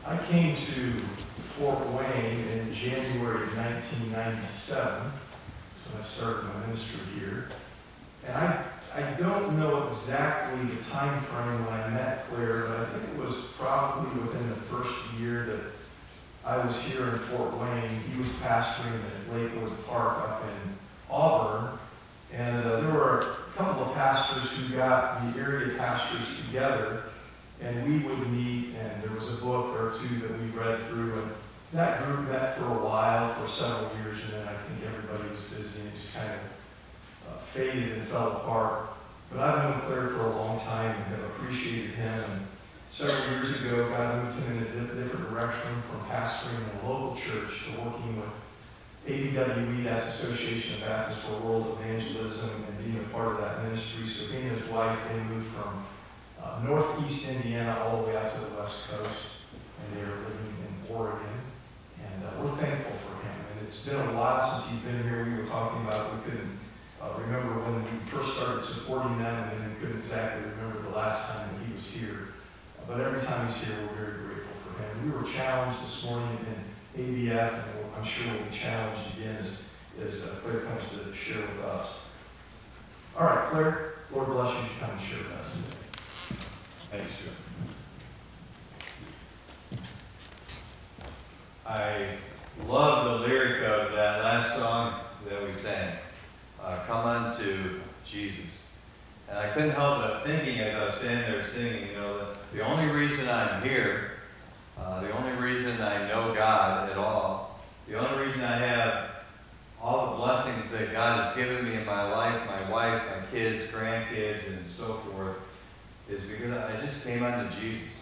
I came to Fort Wayne in January of 1997, when I started my ministry here. And I don't know exactly the time frame when I met Claire, but I think it was probably within the first year that I was here in Fort Wayne. He was pastoring at Lakewood Park up in Auburn. And there were a couple of pastors who got the area pastors together, and we would meet, and there was a book or two that we read through, and that group met for a while, for several years, and then I think everybody was busy and it just kind of faded and fell apart. But I've known Claire for a long time and have appreciated him, and several years ago, God moved him in a different direction from pastoring in a local church to working with ABWE, that's Association of Baptists for World Evangelism, and being a part of that ministry. So he and his wife, they moved from northeast Indiana all the way out to the west coast, and they are living in Oregon. And we're thankful for him. And it's been a while since he's been here. We were talking about we couldn't remember when we first started supporting them, and then we couldn't exactly remember the last time that he was here. But every time he's here, we're very grateful for him. We were challenged this morning in ABF, and I'm sure we'll be challenged again as Claire comes to share with us. All right, Claire, Lord bless you to come and share with us today. Thanks, Joe. I love the lyric of that last song that we sang, Come Unto Jesus. And I couldn't help but thinking as I was standing there singing, that the only reason I'm here, the only reason I know God at all, the only reason I have all the blessings that God has given me in my life, my wife, my kids, grandkids, and so forth, is because I just came unto Jesus.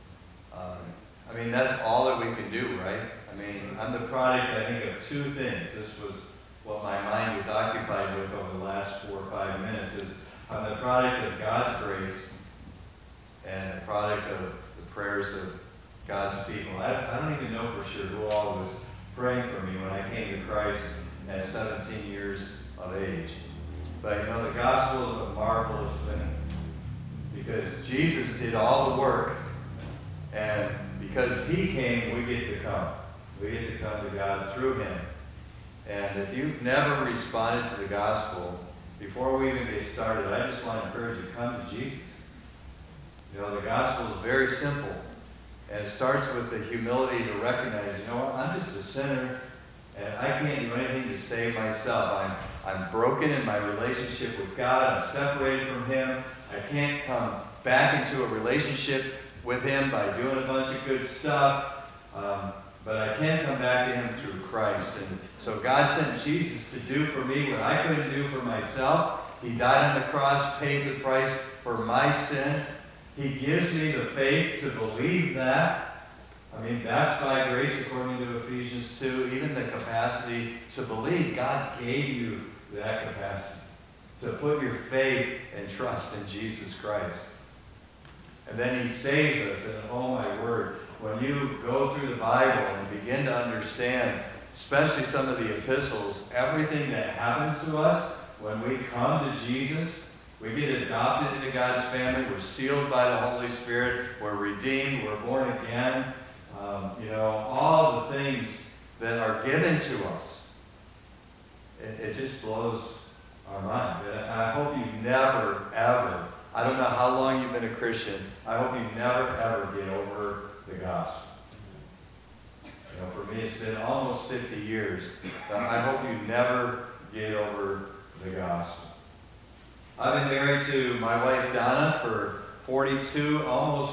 That's all that we can do, right? I'm the product, I think, of two things. This was what my mind was occupied with over the last 4 or 5 minutes, is I'm the product of God's grace and the product of the prayers of God's people. I don't even know for sure who all was praying for me when I came to Christ at 17 years of age. But the gospel is a marvelous thing, because Jesus did all the work, and because he came, we get to come. We get to come to God through him. And if you've never responded to the gospel, before we even get started, I just want to encourage you to come to Jesus. The gospel is very simple. And it starts with the humility to recognize, I'm just a sinner, and I can't do anything to save myself. I'm broken in my relationship with God. I'm separated from him. I can't come back into a relationship with him by doing a bunch of good stuff. But I can come back to him through Christ. And so God sent Jesus to do for me what I couldn't do for myself. He died on the cross, paid the price for my sin. He gives me the faith to believe that. That's by grace according to Ephesians 2. Even the capacity to believe. God gave you that capacity to put your faith and trust in Jesus Christ. And then he saves us. And oh my word, when you go through the Bible and begin to understand, especially some of the epistles, everything that happens to us when we come to Jesus, we get adopted into God's family. We're sealed by the Holy Spirit. We're redeemed. We're born again. All the things that are given to us. It just blows our mind. I hope you never, ever, I don't know how long you've been a Christian, I hope you never, ever get over the gospel. For me, it's been almost 50 years. But I hope you never get over the gospel. I've been married to my wife Donna for 42, almost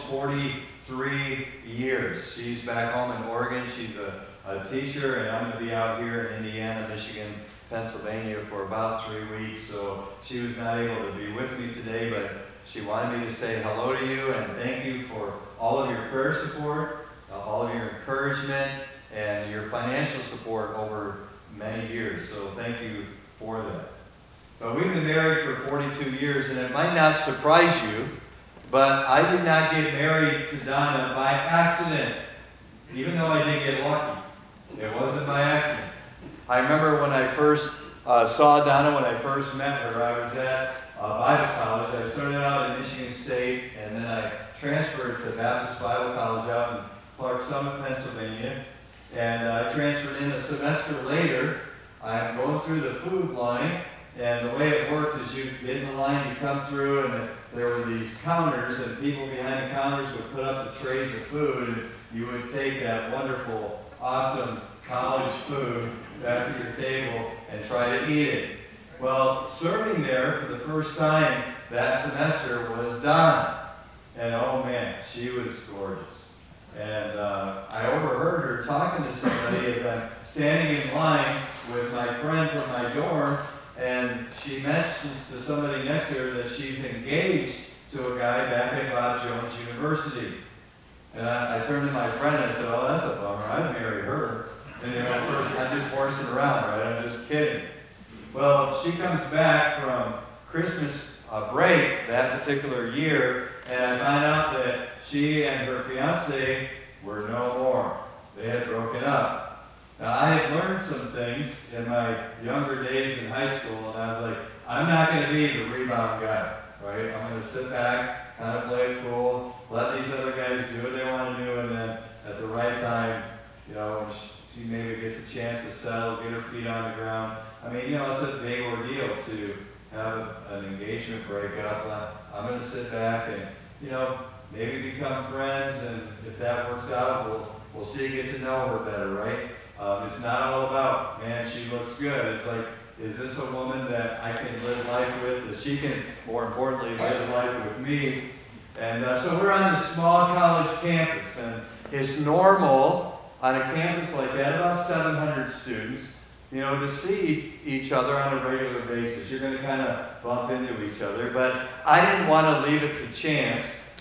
43 years. She's back home in Oregon. She's a teacher, and I'm going to be out here in Indiana, Michigan, Pennsylvania for about 3 weeks. So she was not able to be with me today, but she wanted me to say hello to you and thank you for all of your prayer support, all of your encouragement, and your financial support over many years. So thank you for that. But we've been married for 42 years, and it might not surprise you, but I did not get married to Donna by accident, even though I did get lucky. It wasn't by accident. I remember when I first saw Donna, when I first met her, I was at Bible college. I started out at Michigan State, and then I transferred to Baptist Bible College out Clark Summit, Pennsylvania, and I transferred in a semester later. I'm going through the food line, and the way it worked is you get in the line, you come through, and there were these counters, and people behind the counters would put up the trays of food, and you would take that wonderful, awesome college food back to your table and try to eat it. Well, serving there for the first time that semester was Donna. And oh man, she was gorgeous. And I overheard her talking to somebody as I'm standing in line with my friend from my dorm, and she mentions to somebody next to her that she's engaged to a guy back at Bob Jones University. And I turned to my friend and I said, oh, that's a bummer, I'd marry her. And you know, of course, I'm just horsing around, right? I'm just kidding. Well, she comes back from Christmas break that particular year, and I find out that she and her fiance were no more. They had broken up. Now, I had learned some things in my younger days in high school, and I was like, I'm not going to be the rebound guy, right? I'm going to sit back, kind of play it cool, let these other guys do what they want to do, and then at the right time, you know, she maybe gets a chance to settle, get her feet on the ground. I mean, you know, it's a big ordeal to have an engagement breakup. I'm going to sit back and, you know, maybe become friends, and if that works out, we'll see, get to know her better, right? It's not all about, man, she looks good. It's like, is this a woman that I can live life with, that she can, more importantly, live life with me? And so we're on this small college campus, and it's normal on a campus like that, about 700 students, you know, to see each other on a regular basis. You're going to kind of bump into each other, but I didn't want to leave it to chance.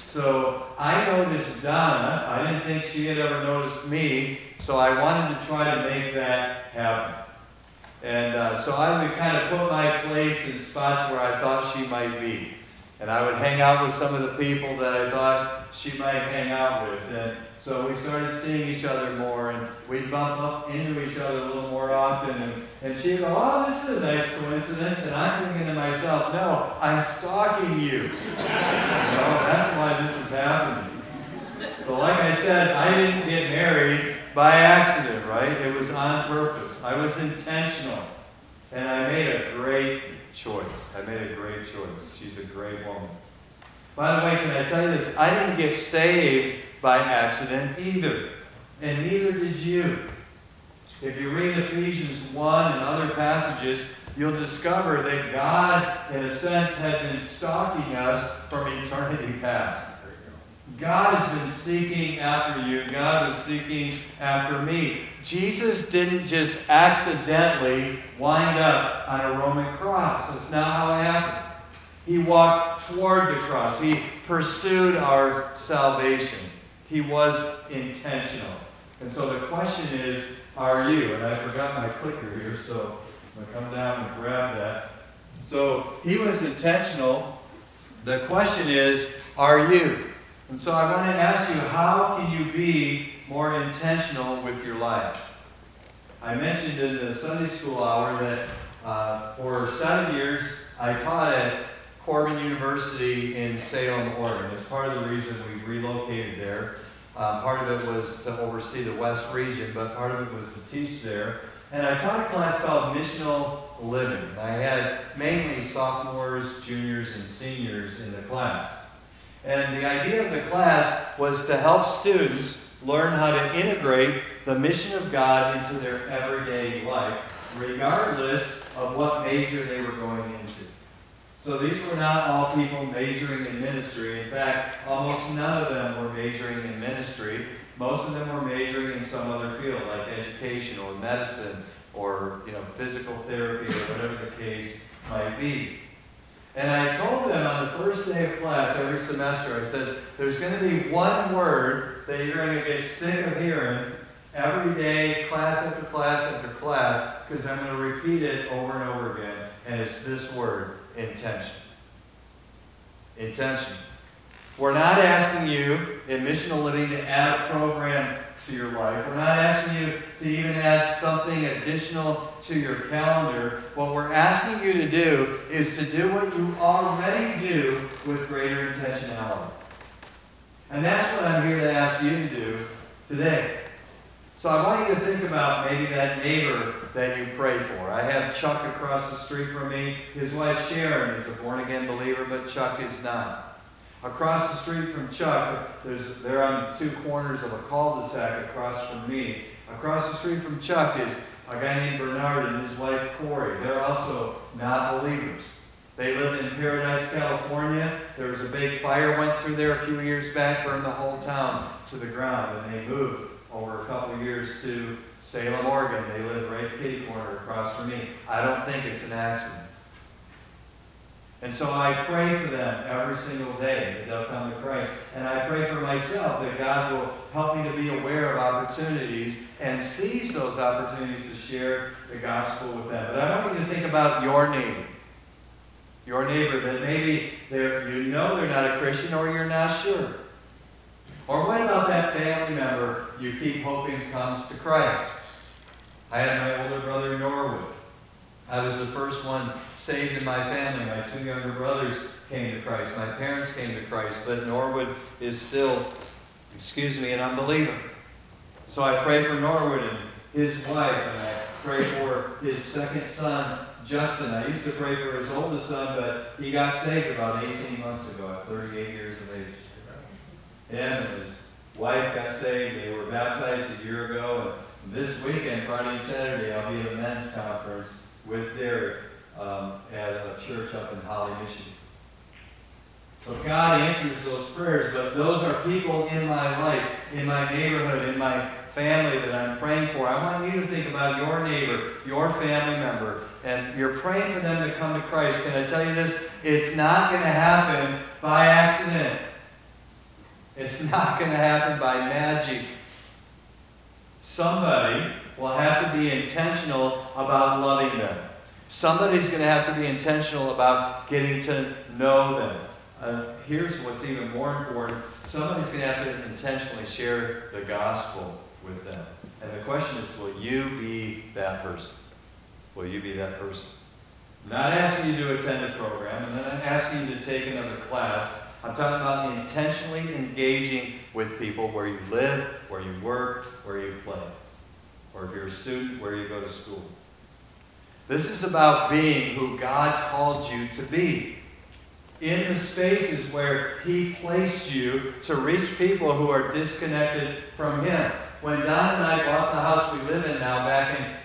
So I noticed Donna. I didn't think she had ever noticed me, so I wanted to try to make that happen. And so I would kind of put my place in spots where I thought she might be. And I would hang out with some of the people that I thought she might hang out with. And so we started seeing each other more, and we'd bump up into each other a little more often. And she'd go, oh, this is a nice coincidence. And I'm thinking to myself, no, I'm stalking you. You know, that's why this is happening. So like I said, I didn't get married by accident, right? It was on purpose. I was intentional. And I made a great choice. She's a great woman. By the way, can I tell you this? I didn't get saved by accident either. And neither did you. If you read Ephesians 1 and other passages, you'll discover that God, in a sense, had been stalking us from eternity past. God has been seeking after you. God was seeking after me. Jesus didn't just accidentally wind up on a Roman cross. That's not how it happened. He walked toward the cross. He pursued our salvation. He was intentional. And so the question is, are you? And I forgot my clicker here, so I'm going to come down and grab that. So he was intentional. The question is, are you? And so I want to ask you, how can you be more intentional with your life? I mentioned in the Sunday school hour that for 7 years I taught at Corbin University in Salem, Oregon. It's part of the reason we relocated there. Part of it was to oversee the West region, but part of it was to teach there. And I taught a class called Missional Living. I had mainly sophomores, juniors, and seniors in the class. And the idea of the class was to help students learn how to integrate the mission of God into their everyday life, regardless of what major they were going into. So these were not all people majoring in ministry. In fact, almost none of them were majoring in ministry. Most of them were majoring in some other field, like education or medicine or physical therapy or whatever the case might be. And I told them on the first day of class every semester, I said, there's going to be one word that you're going to get sick of hearing every day, class after class after class, because I'm going to repeat it over and over again, and it's this word, intention. Intention. We're not asking you in Missional Living to add a program to your life. We're not asking you to even add something additional to your calendar. What we're asking you to do is to do what you already do with greater intentionality. And that's what I'm here to ask you to do today. So I want you to think about maybe that neighbor that you pray for. I have Chuck across the street from me. His wife Sharon is a born-again believer, but Chuck is not. Across the street from Chuck, they're on two corners of a cul-de-sac across from me. Across the street from Chuck is a guy named Bernard and his wife Corey. They're also not believers. They live in Paradise, California. There was a big fire went through there a few years back, burned the whole town to the ground, and they moved over a couple of years to Salem, Oregon. They live right kitty corner across from me. I don't think it's an accident. And so I pray for them every single day that they'll come to Christ. And I pray for myself that God will help me to be aware of opportunities and seize those opportunities to share the gospel with them. But I want you to think about your neighbor. Your neighbor that maybe they're not a Christian, or you're not sure. Or what about that family member you keep hoping comes to Christ? I had my older brother Norwood. I was the first one saved in my family. My two younger brothers came to Christ. My parents came to Christ. But Norwood is still, an unbeliever. So I pray for Norwood and his wife, and I pray for his second son, Justin. I used to pray for his oldest son, but he got saved about 18 months ago at 38 years of age. Him and his wife got saved. They were baptized a year ago. And this weekend, Friday and Saturday, I'll be at a men's conference with Derek at a church up in Holly, Michigan. So God answers those prayers, but those are people in my life, in my neighborhood, in my family that I'm praying for. I want you to think about your neighbor, your family member, and you're praying for them to come to Christ. Can I tell you this? It's not going to happen by accident. It's not going to happen by magic. Somebody will have to be intentional about loving them. Somebody's going to have to be intentional about getting to know them. Here's what's even more important. Somebody's going to have to intentionally share the gospel with them. And the question is, will you be that person? Will you be that person? I'm not asking you to attend a program. I'm not asking you to take another class. I'm talking about intentionally engaging with people where you live, where you work, where you play. Or if you're a student, where you go to school. This is about being who God called you to be. In the spaces where He placed you to reach people who are disconnected from Him. When Don and I bought the house we live in now back in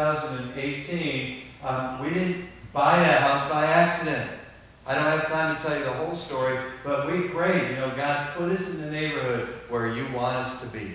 2018, we didn't buy that house by accident. I don't have time to tell you the whole story, but we prayed, God, put us in the neighborhood where you want us to be.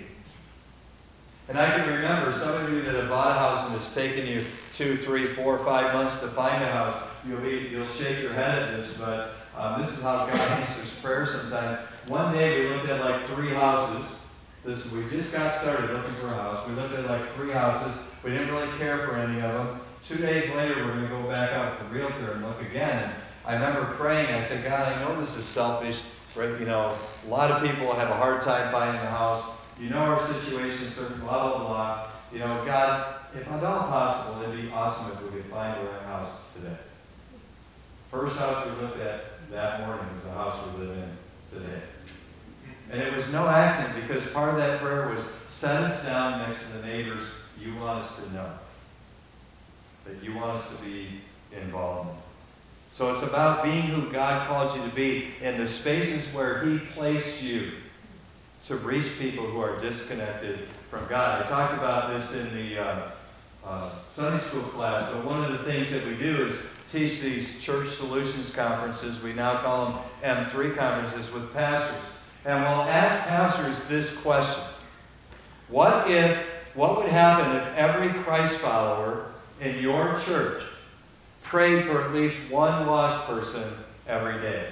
And I can remember some of you that have bought a house and it's taken you 2, 3, 4, 5 months to find a house. You'll shake your head at this, but this is how God answers prayer sometimes. One day we looked at like 3 houses. We just got started looking for a house. We looked at like 3 houses. We didn't really care for any of them. 2 days later, we're going to go back out with the realtor and look again. And I remember praying. I said, God, I know this is selfish. Right? A lot of people have a hard time finding a house. You know our situation, certain blah, blah, blah. God, if at all possible, it'd be awesome if we could find the right house today. First house we looked at that morning is the house we live in today. And it was no accident, because part of that prayer was set us down next to the neighbors you want us to know, that you want us to be involved in. So it's about being who God called you to be in the spaces where He placed you to reach people who are disconnected from God. I talked about this in the Sunday school class, but one of the things that we do is teach these church solutions conferences. We now call them M3 conferences with pastors. And we'll ask pastors this question. What would happen if every Christ follower in your church prayed for at least one lost person every day?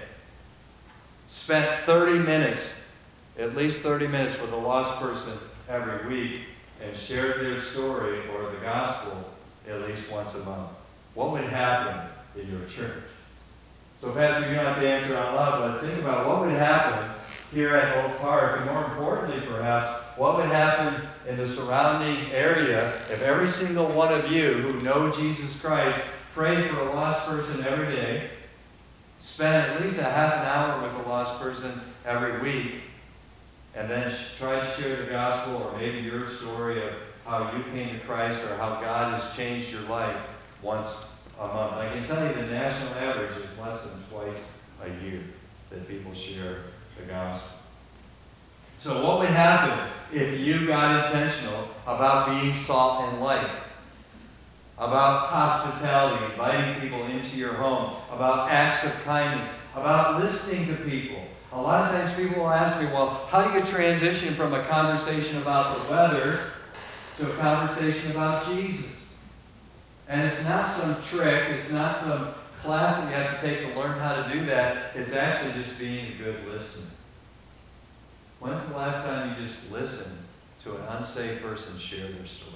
Spent 30 minutes, at least 30 minutes with a lost person every week, and shared their story or the gospel at least once a month. What would happen in your church? So Pastor, you don't have to answer out loud, but think about what would happen here at Oak Park, and more importantly perhaps, what would happen in the surrounding area if every single one of you who know Jesus Christ prayed for a lost person every day, spent at least a half an hour with a lost person every week, and then try to share the gospel, or maybe your story of how you came to Christ or how God has changed your life once a month. I can tell you the national average is less than twice a year that people share the gospel. So what would happen if you got intentional about being salt and light, about hospitality, inviting people into your home, about acts of kindness, about listening to people? A lot of times people will ask me, well, how do you transition from a conversation about the weather to a conversation about Jesus? And it's not some trick, it's not some class that you have to take to learn how to do that. It's actually just being a good listener. When's the last time you just listened to an unsaved person share their story?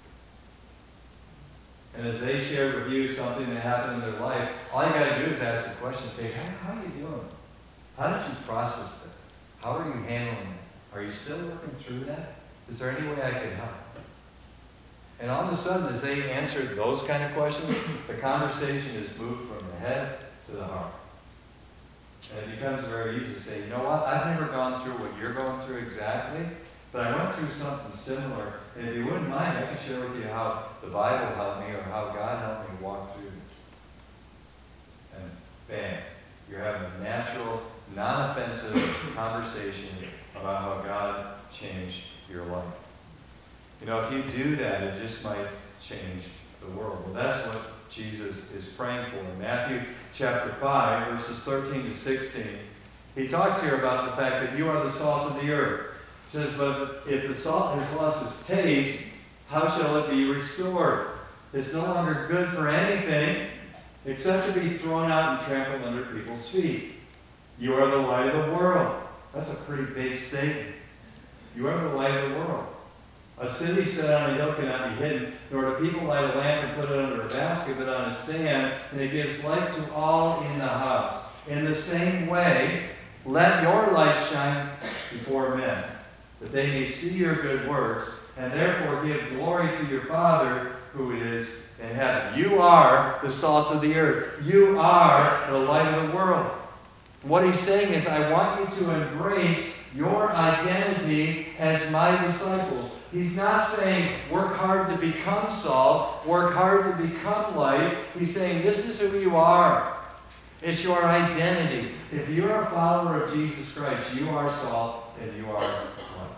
And as they share with you something that happened in their life, all you got to do is ask the question, say, how are you doing? How did you process that? How are you handling it? Are you still working through that? Is there any way I can help? And all of a sudden, as they answer those kind of questions, the conversation is moved from the head to the heart. And it becomes very easy to say, you know what, I've never gone through what you're going through exactly, but I went through something similar. And if you wouldn't mind, I can share with you how the Bible helped me or how God helped me walk through it. And bam, you're having a natural, non-offensive conversation about how God changed your life. You know, if you do that, it just might change the world. Well, that's what Jesus is praying for. In Matthew chapter 5, verses 13 to 16, he talks here about the fact that you are the salt of the earth. He says, but if the salt has lost its taste, how shall it be restored? It's no longer good for anything except to be thrown out and trampled under people's feet. You are the light of the world. That's a pretty big statement. You are the light of the world. A city set on a hill cannot be hidden, nor do people light a lamp and put it under a basket, but on a stand, and it gives light to all in the house. In the same way, let your light shine before men, that they may see your good works, and therefore give glory to your Father who is in heaven. You are the salt of the earth. You are the light of the world. What he's saying is, I want you to embrace your identity as my disciples. He's not saying, work hard to become salt, work hard to become light. He's saying, this is who you are. It's your identity. If you're a follower of Jesus Christ, you are salt and you are light.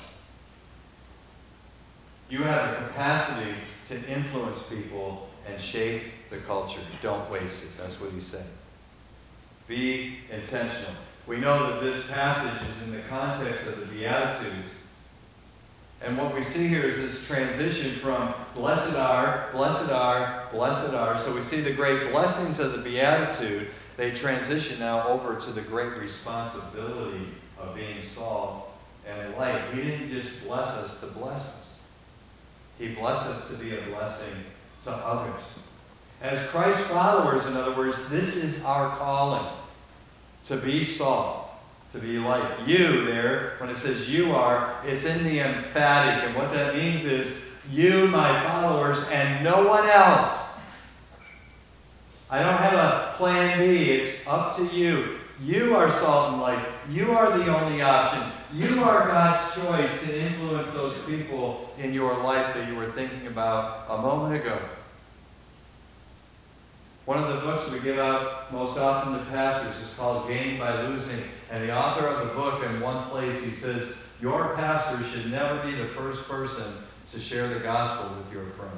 You have the capacity to influence people and shape the culture. Don't waste it. That's what he's saying. Be intentional. We know that this passage is in the context of the Beatitudes. And what we see here is this transition from blessed are, blessed are, blessed are. So we see the great blessings of the Beatitude. They transition now over to the great responsibility of being salt and light. He didn't just bless us to bless us. He blessed us to be a blessing to others. As Christ followers, in other words, this is our calling. To be salt, to be light. You there, when it says you are, it's in the emphatic. And what that means is, you, my followers, and no one else. I don't have a plan B. It's up to you. You are salt and light. You are the only option. You are God's choice to influence those people in your life that you were thinking about a moment ago. One of the books we give out most often to pastors is called Gaining by Losing. And the author of the book, in one place, he says, your pastor should never be the first person to share the gospel with your friend.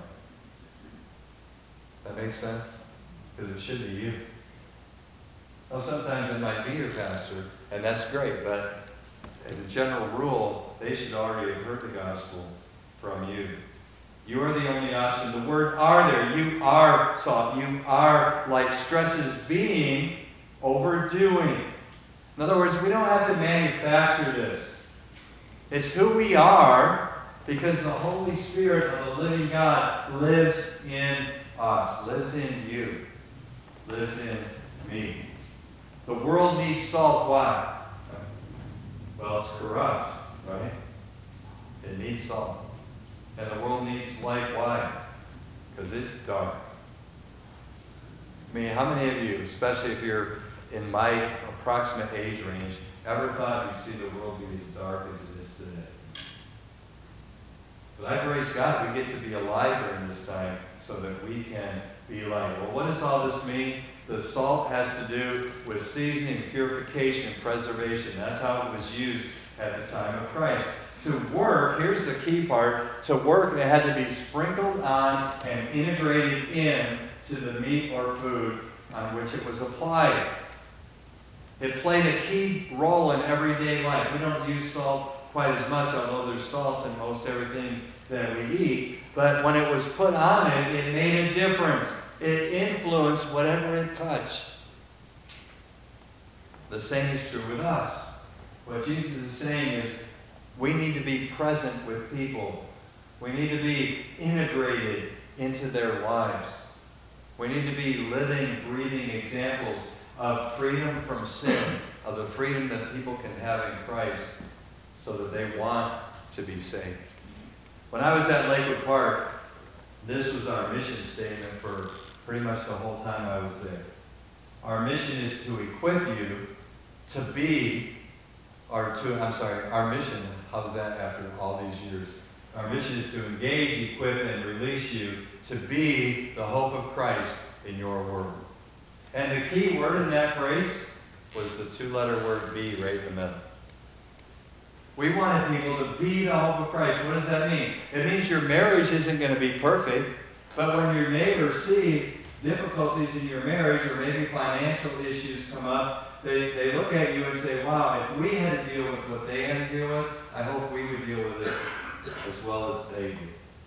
That makes sense? Because it should be you. Well, sometimes it might be your pastor, and that's great, but as a general rule, they should already have heard the gospel from you. You are the only option. The word are there. You are salt. You are light. Stresses being over doing. In other words, we don't have to manufacture this. It's who we are because the Holy Spirit of the living God lives in us, lives in you, lives in me. The world needs salt. Why? Well, it's corrupt, right? It needs salt. And the world needs light. Why? Because it's dark. I mean, how many of you, especially if you're in my approximate age range, ever thought you'd see the world be as dark as it is today. But I praise God we get to be alive during this time so that we can be light. Well, what does all this mean? The salt has to do with seasoning, purification, and preservation. That's how it was used at the time of Christ. To work, here's the key part, to work it had to be sprinkled on and integrated in to the meat or food on which it was applied. It played a key role in everyday life. We don't use salt quite as much, although there's salt in most everything that we eat. But when it was put on it, it made a difference. It influenced whatever it touched. The same is true with us. What Jesus is saying is we need to be present with people. We need to be integrated into their lives. We need to be living, breathing examples of freedom from sin, of the freedom that people can have in Christ so that they want to be saved. When I was at Lakewood Park, this was our mission statement for pretty much the whole time I was there. Our mission is to equip you to be, our mission, how's that after all these years? Our mission is to engage, equip, and release you to be the hope of Christ in your world. And the key word in that phrase was the two-letter word be right in the middle. We wanted people to be the hope of Christ. What does that mean? It means your marriage isn't going to be perfect, but when your neighbor sees difficulties in your marriage or maybe financial issues come up, they look at you and say, wow, if we had to deal with what they had to deal with, I hope we would deal with it as well as they do.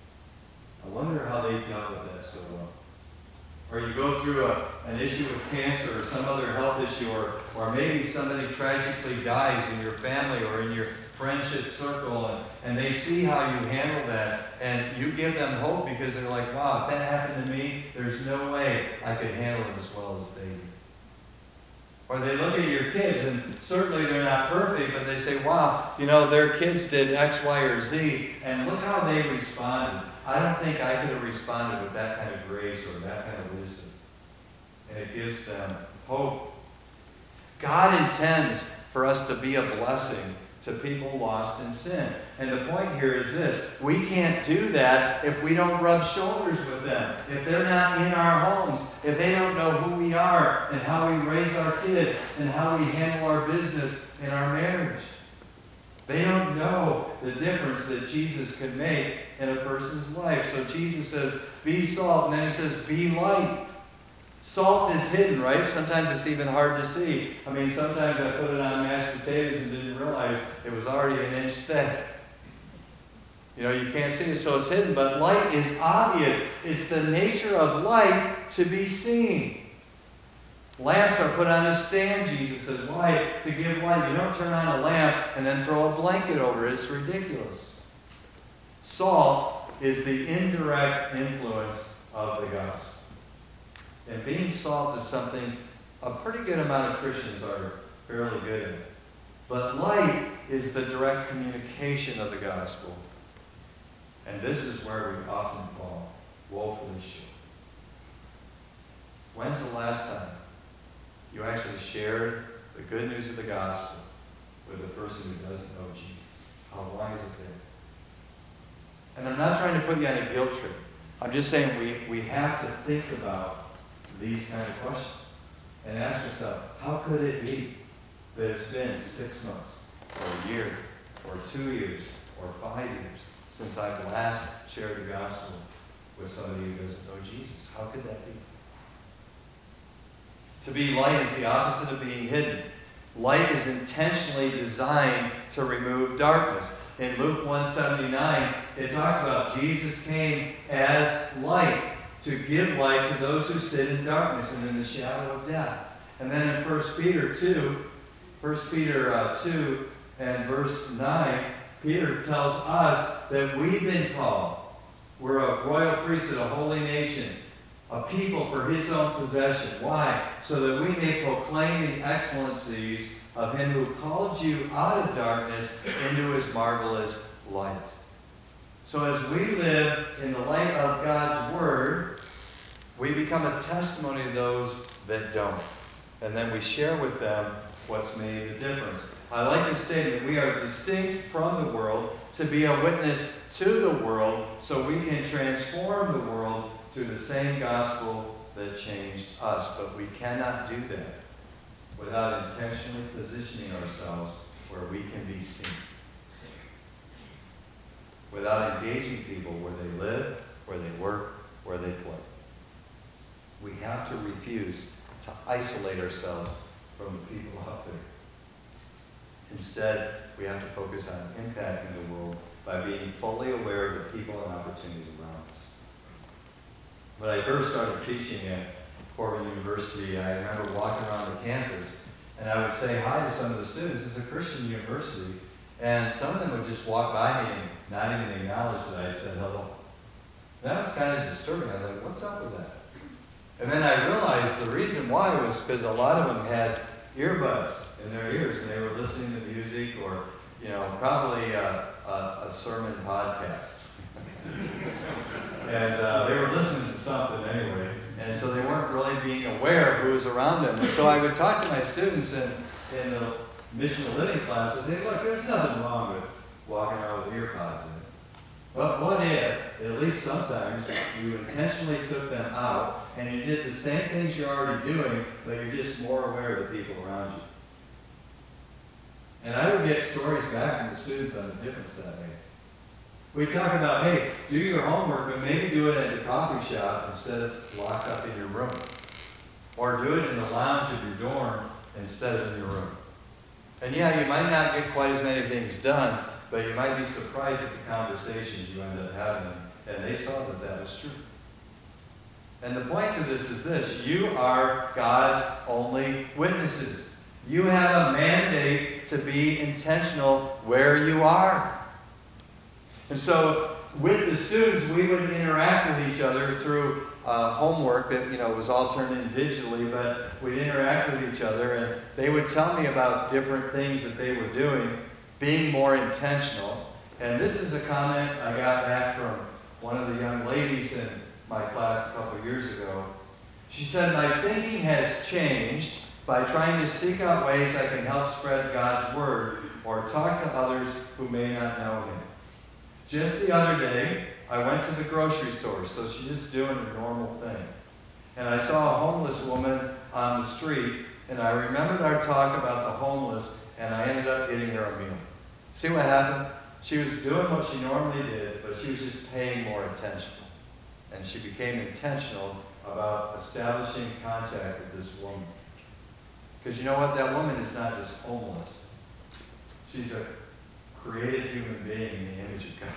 I wonder how they dealt with that so well. Or you go through an issue with cancer or some other health issue, or maybe somebody tragically dies in your family or in your friendship circle, and they see how you handle that, and you give them hope because they're like, wow, if that happened to me, there's no way I could handle it as well as they do. Or they look at your kids, and certainly they're not perfect, but they say, wow, their kids did X, Y, or Z, and look how they responded. I don't think I could have responded with that kind of grace or that kind of wisdom. And it gives them hope. God intends for us to be a blessing to people lost in sin. And the point here is this: we can't do that if we don't rub shoulders with them. If they're not in our homes, if they don't know who we are and how we raise our kids and how we handle our business in our marriage. They don't know the difference that Jesus can make in a person's life. So Jesus says, be salt, and then he says, be light. Salt is hidden, right? Sometimes it's even hard to see. Sometimes I put it on mashed potatoes and didn't realize it was already an inch thick. You can't see it, so it's hidden. But light is obvious. It's the nature of light to be seen. Lamps are put on a stand, Jesus says, light, to give light. You don't turn on a lamp and then throw a blanket over it. It's ridiculous. Salt is the indirect influence of the gospel. And being salt is something a pretty good amount of Christians are fairly good at. But light is the direct communication of the gospel. And this is where we often fall woefully short. When's the last time you actually shared the good news of the gospel with a person who doesn't know Jesus? How long has it been? And I'm not trying to put you on a guilt trip. I'm just saying we have to think about these kind of questions and ask yourself, how could it be that it's been 6 months or a year or 2 years or 5 years since I've last shared the gospel with somebody who doesn't know Jesus? How could that be? To be light is the opposite of being hidden. Light is intentionally designed to remove darkness. In Luke 1:79, it talks about Jesus came as light to give light to those who sit in darkness and in the shadow of death. And then in 1 Peter 2 and verse 9, Peter tells us that we've been called. We're a royal priesthood, a holy nation, a people for his own possession. Why? So that we may proclaim the excellencies of him who called you out of darkness into his marvelous light. So as we live in the light of God's word, we become a testimony to those that don't. And then we share with them what's made the difference. I like this statement. We are distinct from the world to be a witness to the world so we can transform the world through the same gospel that changed us. But we cannot do that without intentionally positioning ourselves where we can be seen. Without engaging people where they live, where they work, where they play. We have to refuse to isolate ourselves from the people out there. Instead, we have to focus on impacting the world by being fully aware of the people and opportunities around us. When I first started teaching at Corbin University, I remember walking around the campus, and I would say hi to some of the students. It's a Christian university, and some of them would just walk by me and not even acknowledge that I said hello. That was kind of disturbing. I was like, what's up with that? And then I realized the reason why was because a lot of them had earbuds in their ears, and they were listening to music or, probably a sermon podcast. And they were listening to something anyway. And so they weren't really being aware of who was around them. And so I would talk to my students in the missional living classes. Hey, look, there's nothing wrong with walking around with earpods in. But what if, at least sometimes, you intentionally took them out and you did the same things you're already doing, but you're just more aware of the people around you? And I would get stories back from the students on the difference that made. We talk about, hey, do your homework, but maybe do it at the coffee shop instead of locked up in your room. Or do it in the lounge of your dorm instead of in your room. And yeah, you might not get quite as many things done, but you might be surprised at the conversations you end up having. And they saw that that was true. And the point of this is this: you are God's only witnesses. You have a mandate to be intentional where you are. And so with the students, we would interact with each other through homework that was all turned in digitally, but we'd interact with each other, and they would tell me about different things that they were doing, being more intentional. And this is a comment I got back from one of the young ladies in my class a couple of years ago. She said, "My thinking has changed by trying to seek out ways I can help spread God's word or talk to others who may not know him. Just the other day, I went to the grocery store," so she's just doing a normal thing, "and I saw a homeless woman on the street, and I remembered our talk about the homeless, and I ended up getting her a meal." See what happened? She was doing what she normally did, but she was just paying more attention. And she became intentional about establishing contact with this woman. Because you know what? That woman is not just homeless. She's a created human being in the image of God.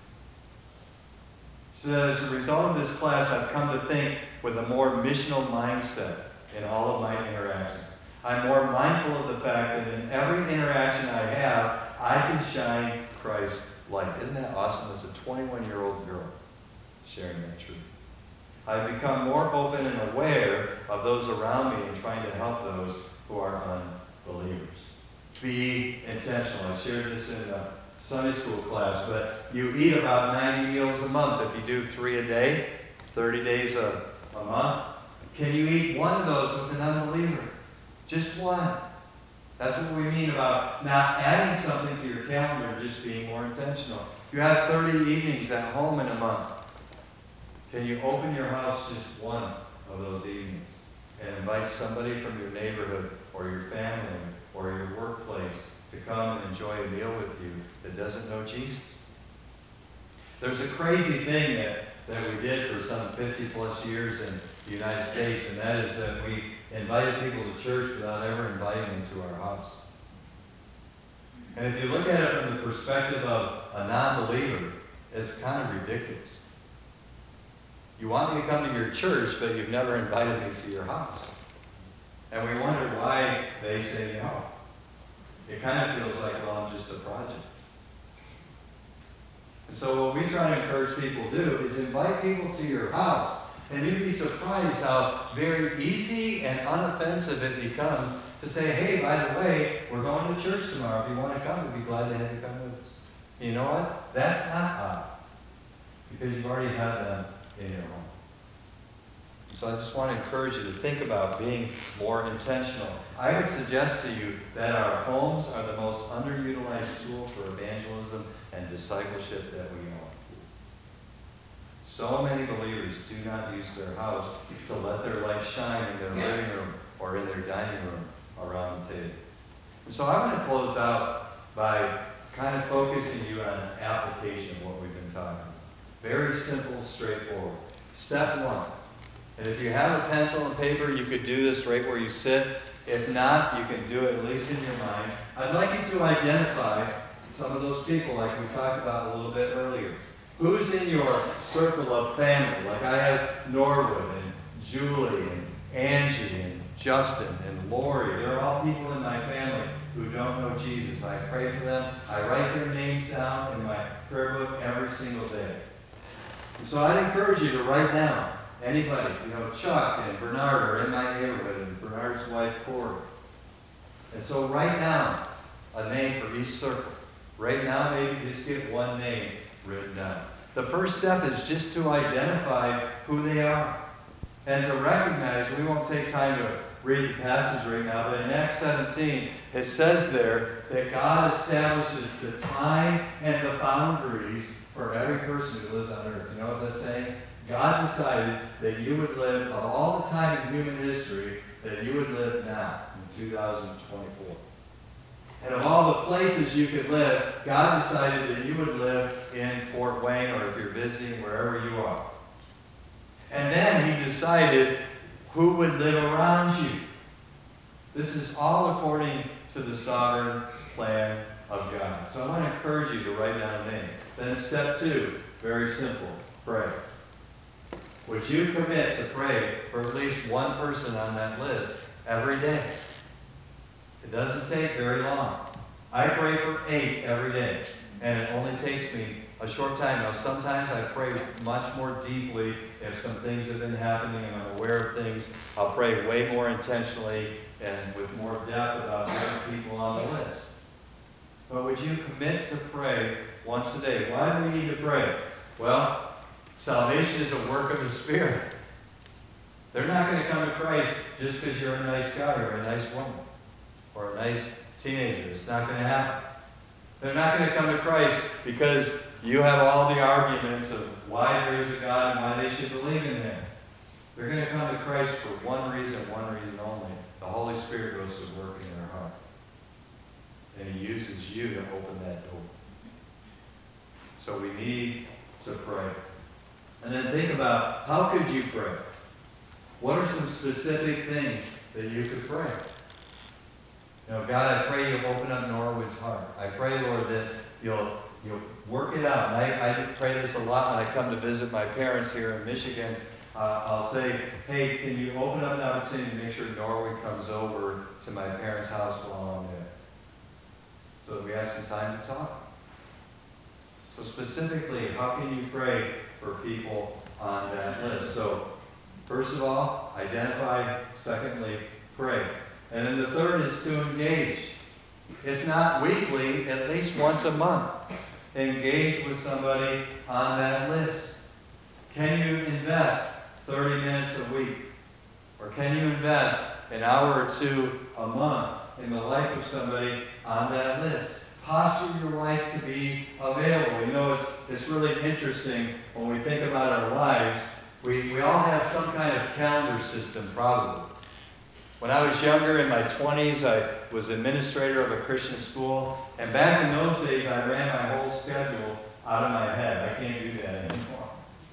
So that as a result of this class, I've come to think with a more missional mindset in all of my interactions. I'm more mindful of the fact that in every interaction I have, I can shine Christ's light. Isn't that awesome? It's a 21-year-old girl sharing that truth. I've become more open and aware of those around me and trying to help those who are unbelievers. Be intentional. I shared this in a Sunday school class, but you eat about 90 meals a month. If you do 3 a day, 30 days a month, can you eat one of those with an unbeliever? Just one. That's what we mean about not adding something to your calendar, just being more intentional. You have 30 evenings at home in a month. Can you open your house just one of those evenings and invite somebody from your neighborhood or your family or your workplace to come and enjoy a meal with you that doesn't know Jesus? There's a crazy thing that we did for some 50 plus years in the United States, and that is that we invited people to church without ever inviting them to our house. And if you look at it from the perspective of a non-believer, it's kind of ridiculous. You want me to come to your church, but you've never invited me to your house. And we wonder why they say no. It kind of feels like, well, I'm just a project. And so what we try to encourage people to do is invite people to your house. And you'd be surprised how very easy and unoffensive it becomes to say, hey, by the way, we're going to church tomorrow. If you want to come, we'd be glad to have you come with us. And you know what? That's not odd. Because you've already had them in your home. So I just want to encourage you to think about being more intentional. I would suggest to you that our homes are the most underutilized tool for evangelism and discipleship that we own. So many believers do not use their house to let their light shine in their living room or in their dining room around the table. And so I want to close out by kind of focusing you on an application of what we've been talking about. Very simple, straightforward. Step one. And if you have a pencil and paper, you could do this right where you sit. If not, you can do it at least in your mind. I'd like you to identify some of those people like we talked about a little bit earlier. Who's in your circle of family? Like I have Norwood and Julie and Angie and Justin and Lori. They're all people in my family who don't know Jesus. I pray for them. I write their names down in my prayer book every single day. And so I'd encourage you to write down anybody, Chuck and Bernard are in my neighborhood, and Bernard's wife, Corey. And so write down a name for each circle. Right now, maybe just get one name written down. The first step is just to identify who they are and to recognize. We won't take time to read the passage right now, but in Acts 17, it says there that God establishes the time and the boundaries for every person who lives on earth. You know what that's saying? God decided that you would live, of all the time in human history, that you would live now, in 2024. And of all the places you could live, God decided that you would live in Fort Wayne, or if you're visiting, wherever you are. And then He decided who would live around you. This is all according to the sovereign plan of God. So I want to encourage you to write down a name. Then step 2, very simple, pray. Would you commit to pray for at least one person on that list every day? It doesn't take very long. I pray for 8 every day, and it only takes me a short time. Now, sometimes I pray much more deeply if some things have been happening and I'm aware of things. I'll pray way more intentionally and with more depth about other people on the list. But would you commit to pray once a day? Why do we need to pray? Well, salvation is a work of the Spirit. They're not going to come to Christ just because you're a nice guy or a nice woman or a nice teenager. It's not going to happen. They're not going to come to Christ because you have all the arguments of why there is a God and why they should believe in Him. They're going to come to Christ for one reason only. The Holy Spirit goes to work in their heart. And He uses you to open that door. So we need to pray. And then think about, how could you pray? What are some specific things that you could pray? God, I pray You'll open up Norwood's heart. I pray, Lord, that You'll work it out. And I pray this a lot when I come to visit my parents here in Michigan. I'll say, hey, can you open up an opportunity to make sure Norwood comes over to my parents' house while I'm there? So that we have some time to talk. So specifically, how can you pray for people on that list? So, first of all, identify. Secondly, pray. And then the third is to engage. If not weekly, at least once a month. Engage with somebody on that list. Can you invest 30 minutes a week? Or can you invest an hour or 2 a month in the life of somebody on that list? Posture your life to be available. It's really interesting when we think about our lives. We all have some kind of calendar system, probably. When I was younger, in my 20s, I was administrator of a Christian school. And back in those days, I ran my whole schedule out of my head. I can't do that anymore.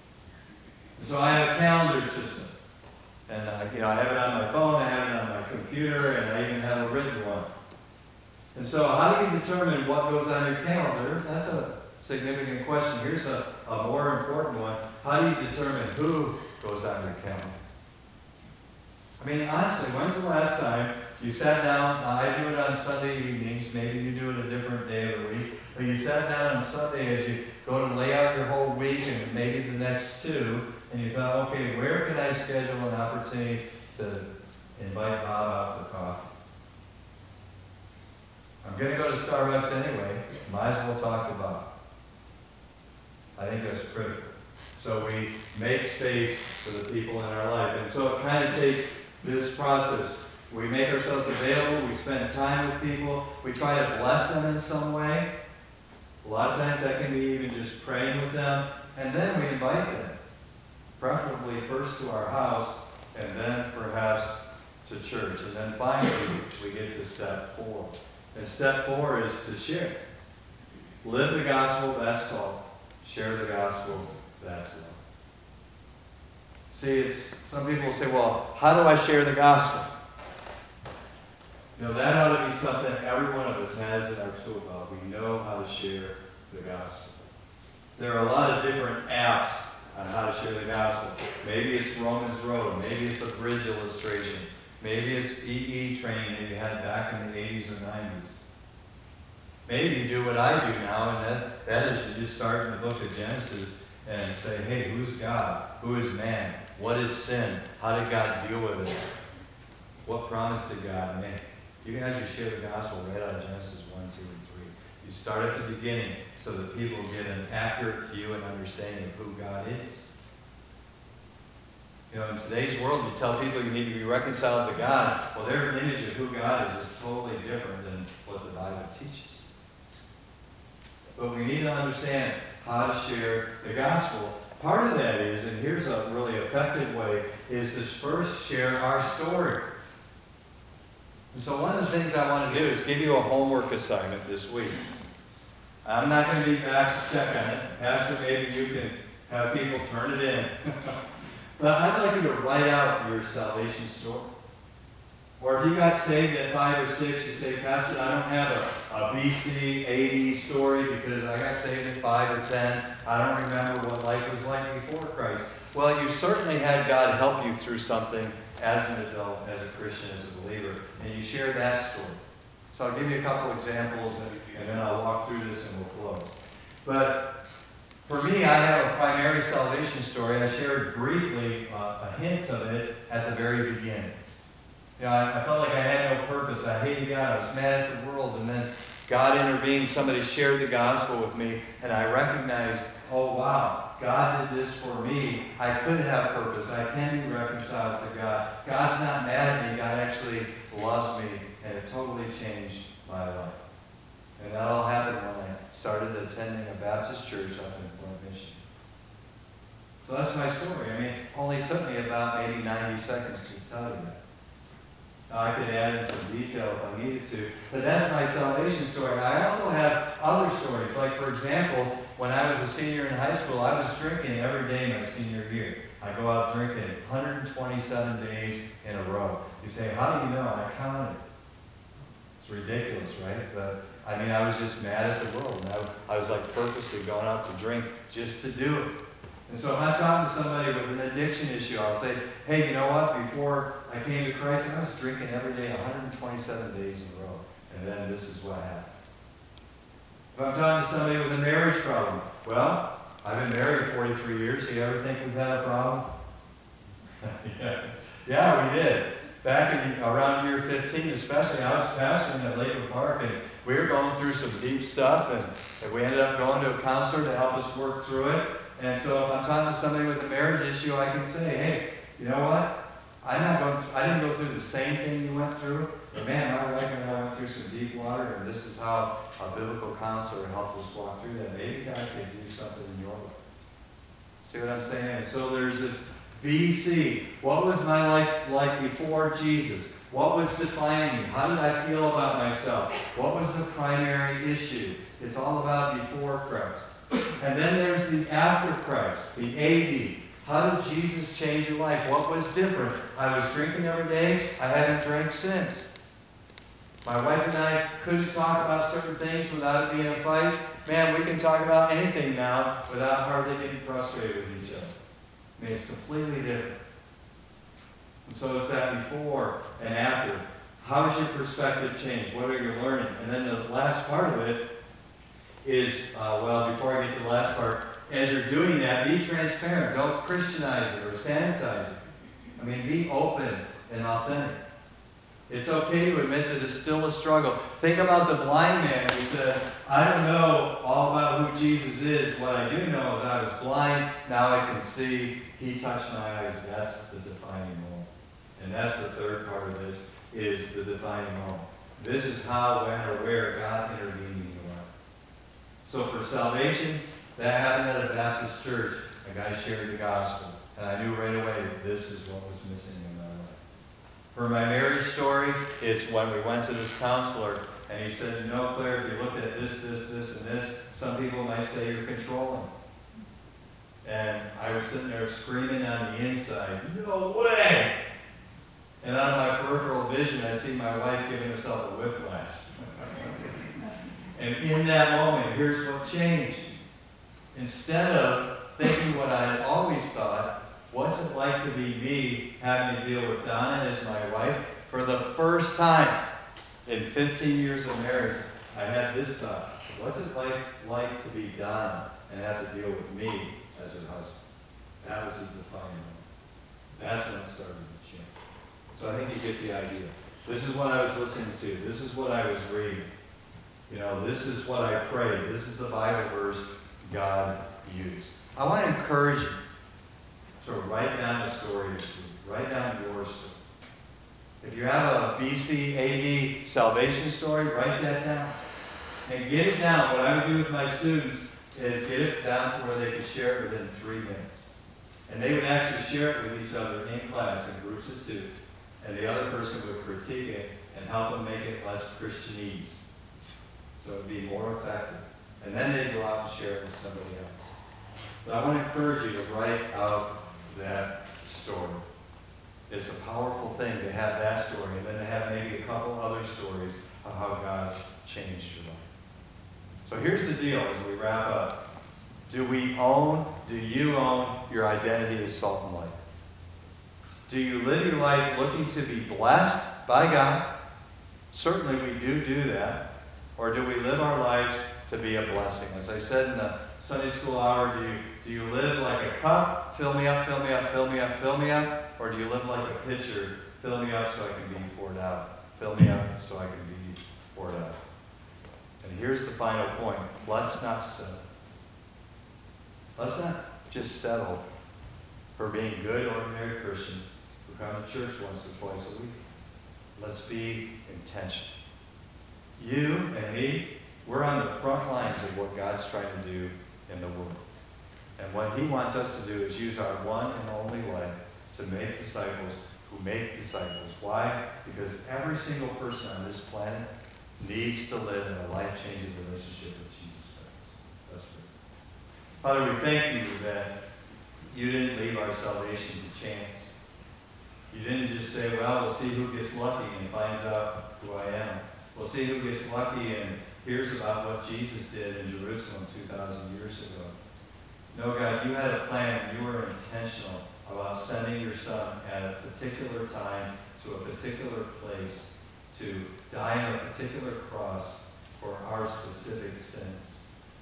So I have a calendar system. And I have it on my phone, I have it on my computer, and I even have a written one. And so how do you determine what goes on your calendar? That's a significant question. Here's a more important one. How do you determine who goes on your calendar? I mean, honestly, when's the last time you sat down? Now, I do it on Sunday evenings. Maybe you do it a different day of the week. But you sat down on Sunday as you go to lay out your whole week and maybe the next 2, and you thought, okay, where can I schedule an opportunity to invite Bob out for coffee? I'm going to go to Starbucks anyway. Might as well talk to Bob. I think that's critical. So we make space for the people in our life. And so it kind of takes this process. We make ourselves available, we spend time with people, we try to bless them in some way. A lot of times that can be even just praying with them, and then we invite them, preferably first to our house, and then perhaps to church. And then finally, we get to step 4. And step 4 is to share. Live the gospel, that's salt. Share the gospel, that's love. See, some people will say, well, how do I share the gospel? That ought to be something every one of us has in our tool belt. We know how to share the gospel. There are a lot of different apps on how to share the gospel. Maybe it's Romans Road. Maybe it's a bridge illustration. Maybe it's EE training that you had back in the 80s or 90s. Maybe you do what I do now, and that is you just start in the book of Genesis and say, hey, who's God? Who is man? What is sin? How did God deal with it? What promise did God make? You can actually share the gospel right out of Genesis 1, 2, and 3. You start at the beginning so that people get an accurate view and understanding of who God is. In today's world, you tell people you need to be reconciled to God. Well, their image of who God is totally different than what the Bible teaches. But we need to understand how to share the gospel. Part of that is, and here's a really effective way, is to first share our story. And so one of the things I want to do is give you a homework assignment this week. I'm not going to be back to check on it. Pastor, maybe you can have people turn it in. But I'd like you to write out your salvation story. Or if you got saved at 5 or 6, you say, Pastor, I don't have a BC, AD story because I got saved at 5 or 10. I don't remember what life was like before Christ. Well, you certainly had God help you through something as an adult, as a Christian, as a believer, and you share that story. So I'll give you a couple examples, and then I'll walk through this and we'll close. But for me, I have a primary salvation story. I shared briefly a hint of it at the very beginning. I felt like I had no purpose. I hated God. I was mad at the world. And then God intervened. Somebody shared the gospel with me, and I recognized, oh, wow, God did this for me. I could have purpose. I can be reconciled to God. God's not mad at me. God actually loves me, and it totally changed my life. And that all happened when I started attending a Baptist church up in Flint, Michigan. So that's my story. It only took me about maybe 90 seconds to tell you that. I could add in some detail if I needed to. But that's my salvation story. I also have other stories. Like, for example, when I was a senior in high school, I was drinking every day my senior year. I go out drinking 127 days in a row. You say, how do you know? I counted. It's ridiculous, right? But, I was just mad at the world. And I was like purposely going out to drink just to do it. And so if I'm talking to somebody with an addiction issue, I'll say, hey, you know what? Before I came to Christ, I was drinking every day 127 days in a row. And then this is what happened. If I'm talking to somebody with a marriage problem, well, I've been married 43 years. Do you ever think we've had a problem? Yeah, we did. Back in around year 15 especially, I was pastoring at Lakewood Park, and we were going through some deep stuff, and we ended up going to a counselor to help us work through it. And so if I'm talking to somebody with a marriage issue, I can say, hey, you know what? I didn't go through the same thing you went through, but man, my wife and I went through some deep water, and this is how a biblical counselor helped us walk through that. Maybe God could do something in your life. See what I'm saying? So there's this BC. What was my life like before Jesus? What was defining me? How did I feel about myself? What was the primary issue? It's all about before Christ. And then there's the after Christ, the AD. How did Jesus change your life? What was different? I was drinking every day. I haven't drank since. My wife and I couldn't talk about certain things without it being a fight. Man, we can talk about anything now without hardly getting frustrated with each other. It's completely different. And so it's that before and after. How does your perspective change? What are you learning? And then the last part of it is, before I get to the last part, as you're doing that, be transparent. Don't Christianize it or sanitize it. Be open and authentic. It's okay to admit that it's still a struggle. Think about the blind man who said, I don't know all about who Jesus is. What I do know is I was blind, now I can see. He touched my eyes. That's the defining moment. And that's the third part of this, is the defining moment. This is how, when, or where God intervened in your life. So for salvation, that happened at a Baptist church. A guy shared the gospel. And I knew right away that this is what was missing in my life. For my marriage story, it's when we went to this counselor, and he said, you know, Claire, if you look at this, and this, some people might say you're controlling. And I was sitting there screaming on the inside, no way! And out of my peripheral vision, I see my wife giving herself a whiplash. And in that moment, here's what changed. Instead of thinking what I had always thought, what's it like to be me having to deal with Donna as my wife? For the first time in 15 years of marriage, I had this thought. What's it like to be Donna and have to deal with me as her husband? That was his defining moment. That's when it started to change. So I think you get the idea. This is what I was listening to. This is what I was reading. You know, this is what I prayed. This is the Bible verse God used. I want to encourage you to write down the story this week. Write down your story. If you have a BC AD salvation story, write that down. And get it down. What I would do with my students is get it down to where they could share it within 3 minutes. And they would actually share it with each other in class in groups of 2. And the other person would critique it and help them make it less Christianese. So it would be more effective. And then they'd go out and share it with somebody else. But I want to encourage you to write out that story. It's a powerful thing to have that story and then to have maybe a couple other stories of how God's changed your life. So here's the deal as we wrap up. Do you own your identity as salt and light? Do you live your life looking to be blessed by God? Certainly we do that. Or do we live our lives to be a blessing? As I said in the Sunday school hour, do you live like a cup? Fill me up, fill me up, fill me up, fill me up. Or do you live like a pitcher? Fill me up so I can be poured out. Fill me up so I can be poured out. And here's the final point. Let's not settle. Let's not just settle for being good, ordinary Christians who come to church once or twice a week. Let's be intentional. You and me, we're on the front lines of what God's trying to do in the world. And what he wants us to do is use our one and only way to make disciples who make disciples. Why? Because every single person on this planet needs to live in a life-changing relationship with Jesus Christ. That's right. Father, we thank you that you didn't leave our salvation to chance. You didn't just say, well, we'll see who gets lucky and finds out who I am. We'll see who gets lucky and hears about what Jesus did in Jerusalem 2,000 years ago. No, God, you had a plan. You were intentional about sending your son at a particular time to a particular place to die on a particular cross for our specific sins.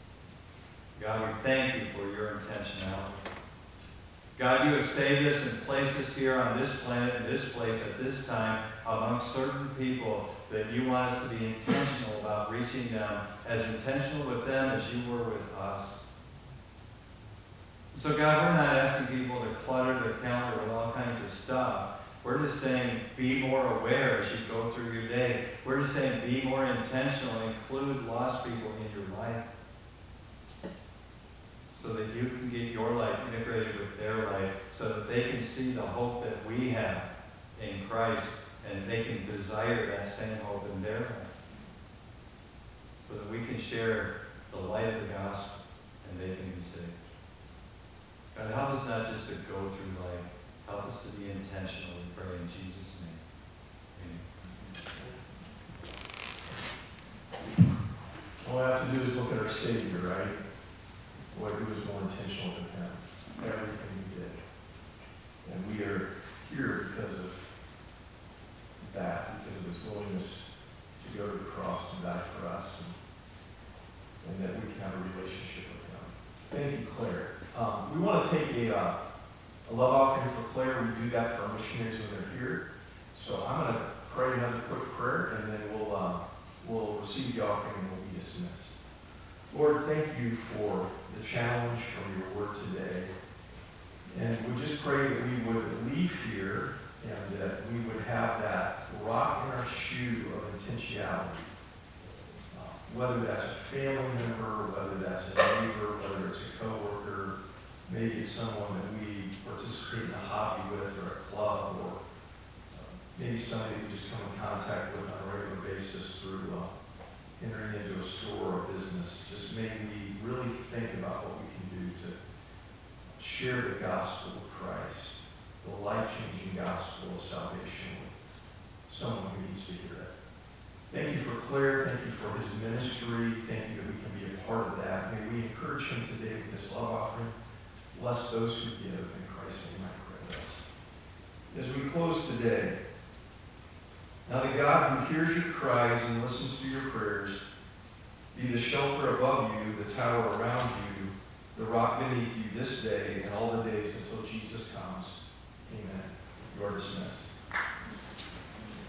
God, we thank you for your intentionality. God, you have saved us and placed us here on this planet, in this place, at this time, among certain people that you want us to be intentional about reaching them, as intentional with them as you were with us. So God, we're not asking people to clutter their calendar with all kinds of stuff. We're just saying be more aware as you go through your day. We're just saying be more intentional and include lost people in your life so that you can get your life integrated with their life so that they can see the hope that we have in Christ and they can desire that same hope in their life so that we can share the light of the gospel and they can be saved. God, help us not just to go through life. Help us to be intentional, we pray in Jesus' name. Amen. All we have to do is look at our Savior, right? Boy, who was more intentional than him? Everything he did. And we are here because of that, because of his willingness to go to the cross and die for us, and that we can have a relationship with him. Thank you, Claire. We want to take a love offering for Claire. We do that for our missionaries when they're here. So I'm going to pray another quick prayer, and then we'll receive the offering and we'll be dismissed. Lord, thank you for the challenge from your word today. And we just pray that we would leave here and that we would have that rock in our shoe of intentionality. Whether that's a family member, whether that's a neighbor, whether it's a coworker, maybe it's someone that we participate in a hobby with or a club, or maybe somebody we just come in contact with on a regular basis through entering into a store or business. Just may we really think about what we can do to share the gospel of Christ, the life-changing gospel of salvation with someone who needs to hear it. Thank you for Claire. Thank you for his ministry. Thank you that we can be a part of that. May we encourage him today with this love offering. Bless those who give. In Christ's name I pray this. As we close today, now the God who hears your cries and listens to your prayers, be the shelter above you, the tower around you, the rock beneath you this day and all the days until Jesus comes. Amen. You are dismissed.